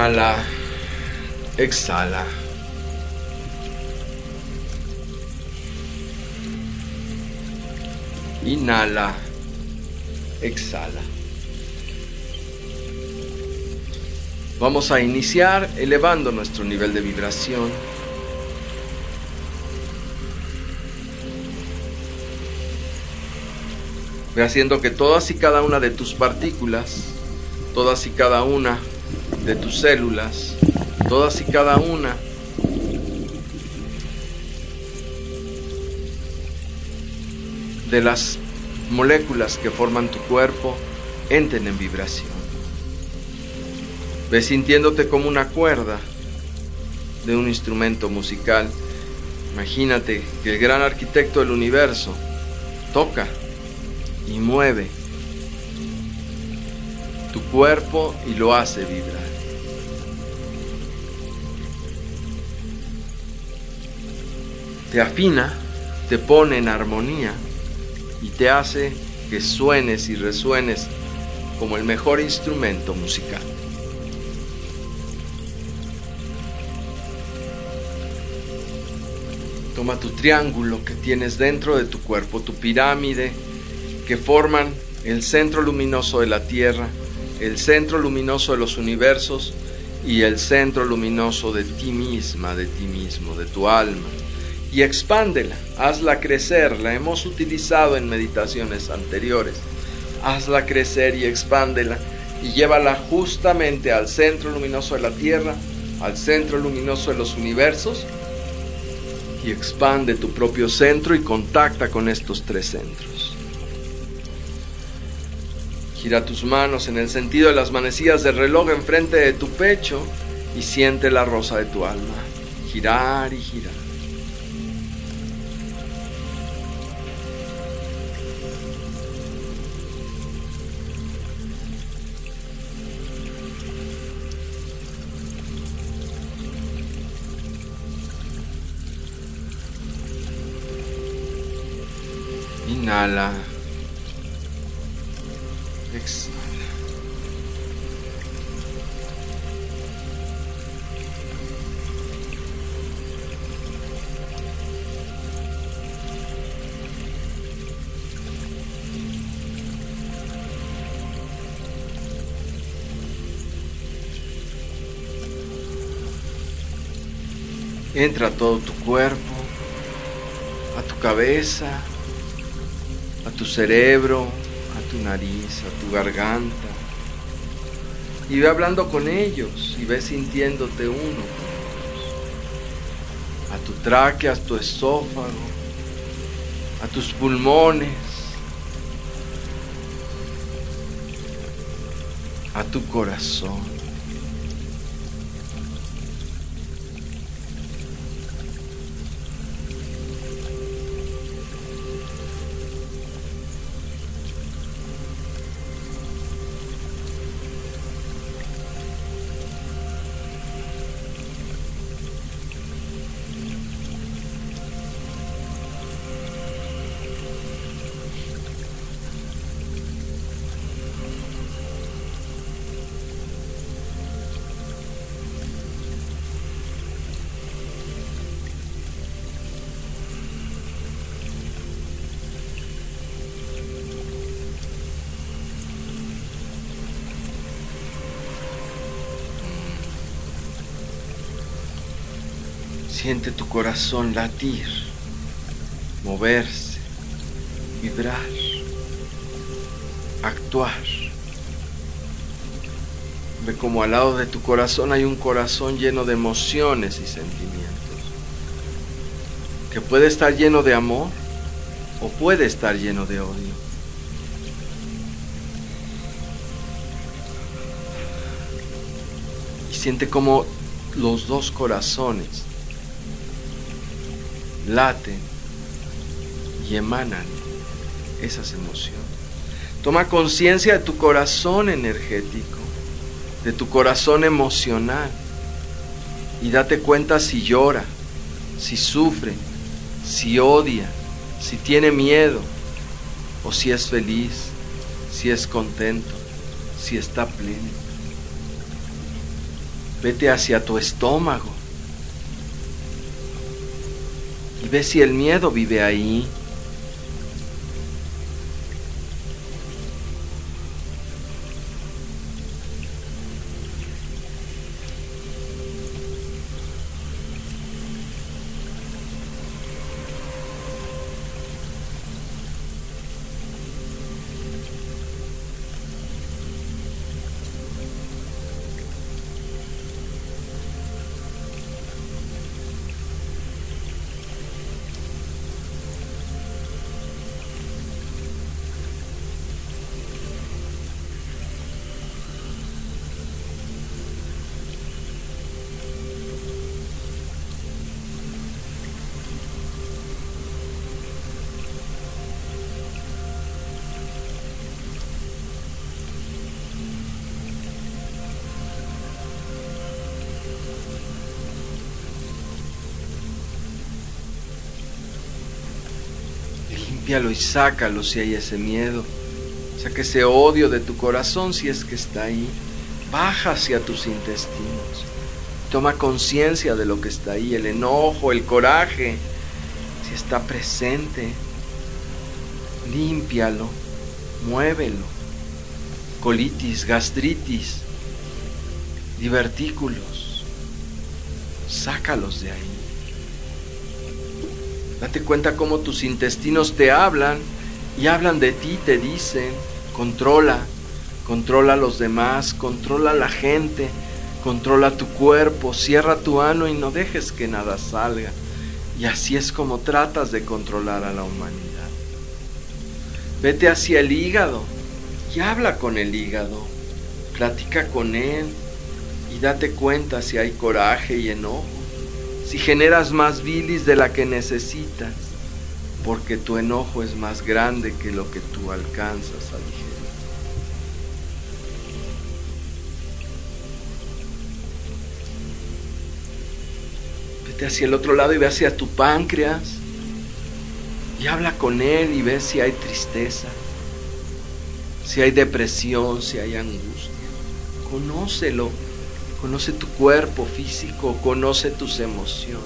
Inhala, exhala. Inhala, exhala. Vamos a iniciar elevando nuestro nivel de vibración. Ve haciendo que todas y cada una de tus partículas, todas y cada una de tus células, todas y cada una de las moléculas que forman tu cuerpo entren en vibración. Ve sintiéndote como una cuerda de un instrumento musical. Imagínate que el gran arquitecto del universo toca y mueve tu cuerpo y lo hace vibrar. Te afina, te pone en armonía y te hace que suenes y resuenes como el mejor instrumento musical. Toma tu triángulo que tienes dentro de tu cuerpo, tu pirámide, que forman el centro luminoso de la Tierra, el centro luminoso de los universos y el centro luminoso de ti misma, de ti mismo, de tu alma. Y expándela, hazla crecer, la hemos utilizado en meditaciones anteriores. Hazla crecer y expándela y llévala justamente al centro luminoso de la Tierra, al centro luminoso de los universos, y expande tu propio centro y contacta con estos tres centros. Gira tus manos en el sentido de las manecillas del reloj enfrente de tu pecho y siente la rosa de tu alma. Girar y girar. Inhala, exhala. Entra a todo tu cuerpo, a tu cabeza, a tu cerebro, a tu nariz, a tu garganta, y ve hablando con ellos y ve sintiéndote uno con ellos, a tu tráquea, a tu esófago, a tus pulmones, a tu corazón. Siente tu corazón latir, moverse, vibrar, actuar. Ve como al lado de tu corazón hay un corazón lleno de emociones y sentimientos, que puede estar lleno de amor o puede estar lleno de odio. Y siente como los dos corazones laten y emanan esas emociones. Toma conciencia de tu corazón energético, de tu corazón emocional, y date cuenta si llora, si sufre, si odia, si tiene miedo, o si es feliz, si es contento, si está pleno. Vete hacia tu estómago y ve si el miedo vive ahí. Límpialo y sácalo si hay ese miedo. Saca ese odio de tu corazón si es que está ahí. Baja hacia tus intestinos. Toma conciencia de lo que está ahí, el enojo, el coraje, si está presente. Límpialo, muévelo. Colitis, gastritis, divertículos, sácalos de ahí. Date cuenta cómo tus intestinos te hablan y hablan de ti, te dicen, controla a los demás, controla a la gente, controla tu cuerpo, cierra tu ano y no dejes que nada salga. Y así es como tratas de controlar a la humanidad. Vete hacia el hígado y habla con el hígado, platica con él y date cuenta si hay coraje y enojo. Si generas más bilis de la que necesitas, porque tu enojo es más grande que lo que tú alcanzas a digerir. Vete hacia el otro lado y ve hacia tu páncreas y habla con él y ve si hay tristeza, si hay depresión, si hay angustia. Conócelo. Conoce tu cuerpo físico, conoce tus emociones.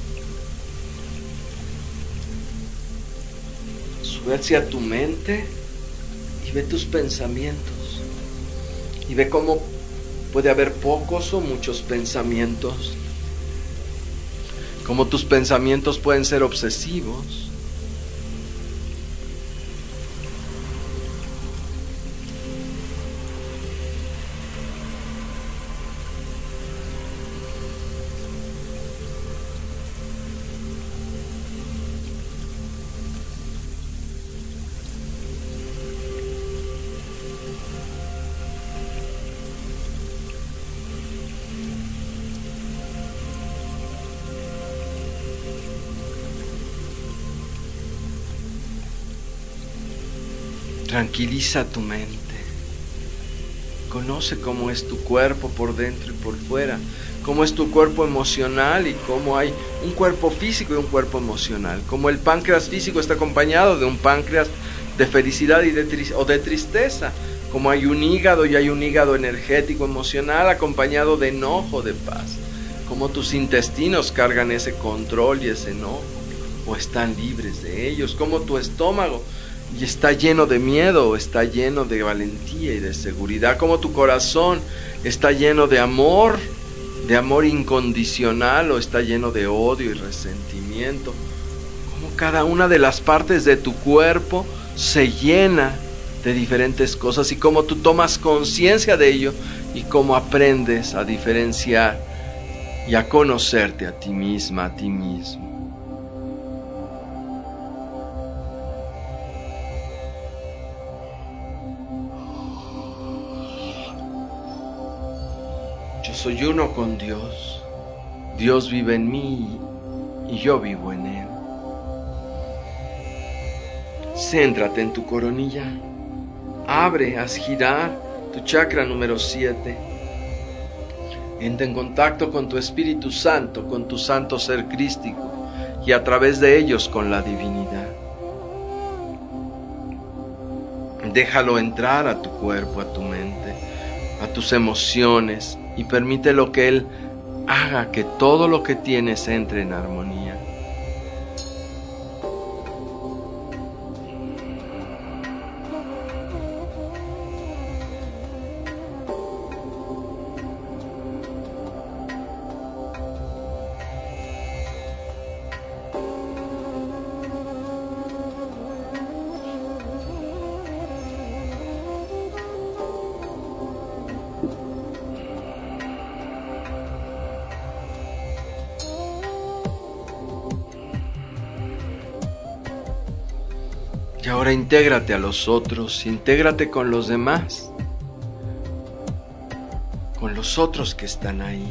Sube hacia tu mente y ve tus pensamientos. Y ve cómo puede haber pocos o muchos pensamientos. Cómo tus pensamientos pueden ser obsesivos. Tranquiliza tu mente. Conoce cómo es tu cuerpo por dentro y por fuera. Cómo es tu cuerpo emocional y cómo hay un cuerpo físico y un cuerpo emocional. Como el páncreas físico está acompañado de un páncreas de felicidad y o de tristeza. Como hay un hígado y hay un hígado energético emocional acompañado de enojo, de paz. Como tus intestinos cargan ese control y ese enojo o están libres de ellos. Como tu estómago y está lleno de miedo, está lleno de valentía y de seguridad. Como tu corazón está lleno de amor incondicional o está lleno de odio y resentimiento. Como cada una de las partes de tu cuerpo se llena de diferentes cosas y cómo tú tomas conciencia de ello y cómo aprendes a diferenciar y a conocerte a ti misma, a ti mismo. Yo soy uno con Dios. Dios vive en mí y yo vivo en Él. Céntrate en tu coronilla. Abre, haz girar tu chakra número 7. Entra en contacto con tu Espíritu Santo, con tu santo ser crístico y a través de ellos con la divinidad. Déjalo entrar a tu cuerpo, a tu mente, a tus emociones y permítelo que Él haga que todo lo que tienes entre en armonía. Y ahora intégrate a los otros, intégrate con los demás, con los otros que están ahí.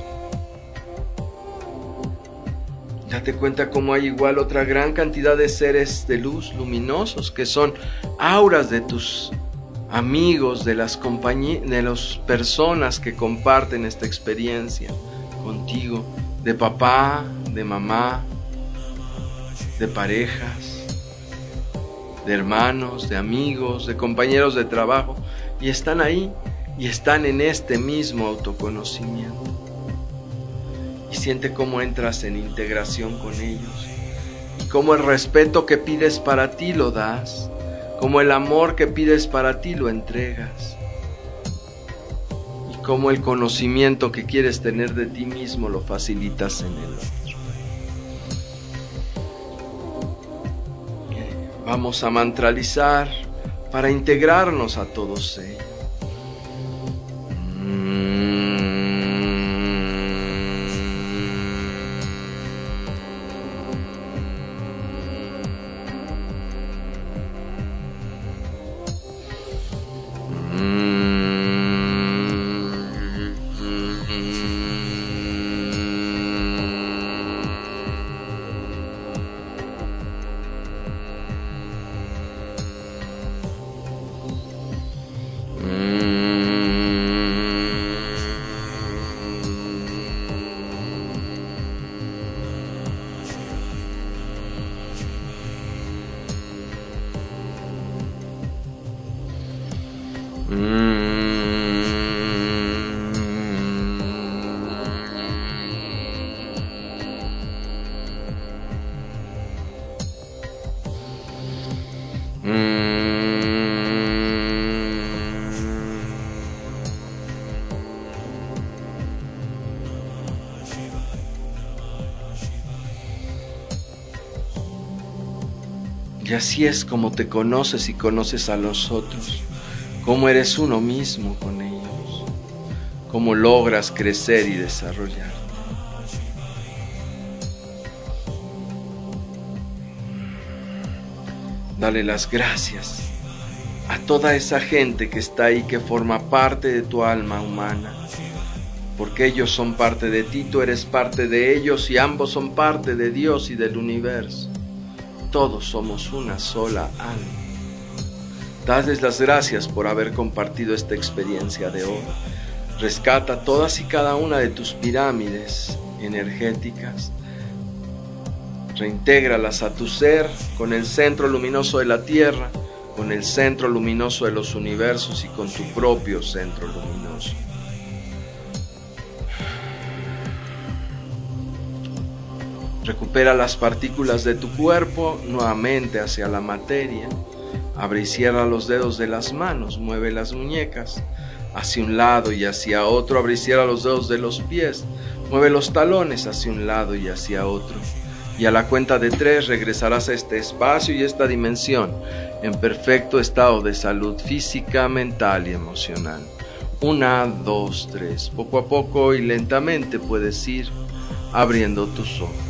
Date cuenta cómo hay igual otra gran cantidad de seres de luz luminosos que son auras de tus amigos, de las personas que comparten esta experiencia contigo, de papá, de mamá, de parejas, de hermanos, de amigos, de compañeros de trabajo, y están ahí y están en este mismo autoconocimiento. Y siente cómo entras en integración con ellos, y cómo el respeto que pides para ti lo das, cómo el amor que pides para ti lo entregas, y cómo el conocimiento que quieres tener de ti mismo lo facilitas en el otro. Vamos a mantralizar para integrarnos a todos ellos. Y así es como te conoces y conoces a los otros, cómo eres uno mismo con ellos, cómo logras crecer y desarrollarte. Dale las gracias a toda esa gente que está ahí, que forma parte de tu alma humana, porque ellos son parte de ti, tú eres parte de ellos y ambos son parte de Dios y del universo. Todos somos una sola alma. Dadles las gracias por haber compartido esta experiencia de hoy. Rescata todas y cada una de tus pirámides energéticas. Reintégralas a tu ser con el centro luminoso de la Tierra, con el centro luminoso de los universos y con tu propio centro luminoso. Recupera las partículas de tu cuerpo nuevamente hacia la materia. Abre y cierra los dedos de las manos, mueve las muñecas hacia un lado y hacia otro. Abre y cierra los dedos de los pies, mueve los talones hacia un lado y hacia otro. Y a la cuenta de 3 regresarás a este espacio y esta dimensión en perfecto estado de salud física, mental y emocional. 1, 2, 3. Poco a poco y lentamente puedes ir abriendo tus ojos.